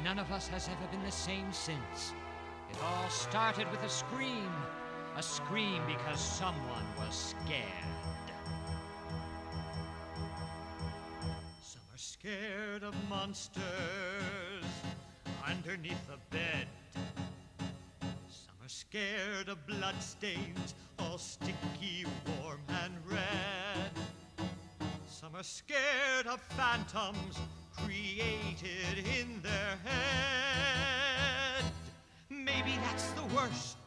none of us has ever been the same since. It all started with a scream because someone was scared. Some are scared of monsters underneath the bed. Some are scared of bloodstains, all sticky, warm, and red. Some are scared of phantoms created in their head. Maybe that's the worst.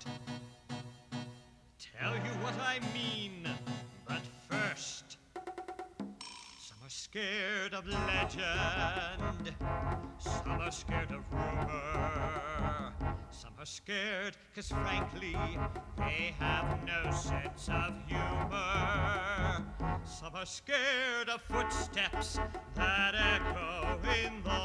Tell you what I mean, but first. Some are scared of legend. Some are scared of rumor. Some are scared because, frankly, they have no sense of humor. Some are scared of footsteps that echo in the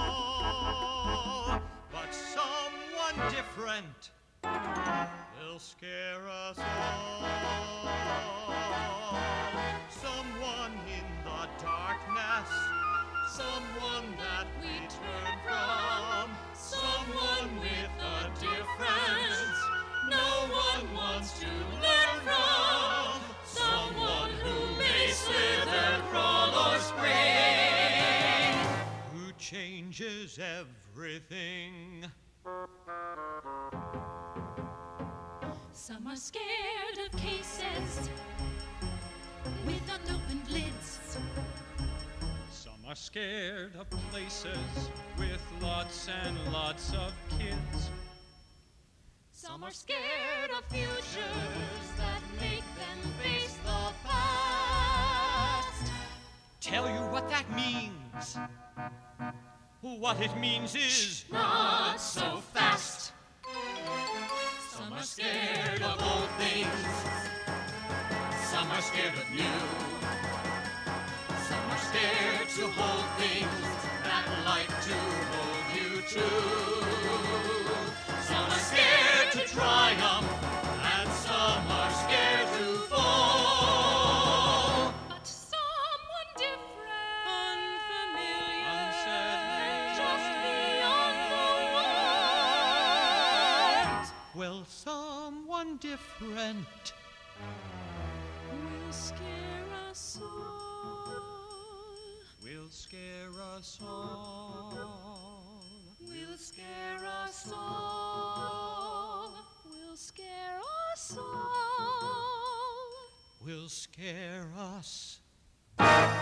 hall. But someone different will scare us all. Someone in the darkness, someone that we turn from, someone with a difference no one wants to learn from, someone who may slither, crawl, or spring, who changes everything. Some are scared of cases with unopened lids. Some are scared of places with lots and lots of kids. Some are scared of futures that make them face the past. Tell you what that means. What it means is not so fast. Some are scared of old things. Some are scared of new. Some are scared to hold things that like to hold you too. Some are scared to triumph, and some are scared to fall. But someone different, unfamiliar, unsettling, just beyond the world. well, someone different Will scare us all. will scare us all. Will scare us all. Will scare us all. will scare us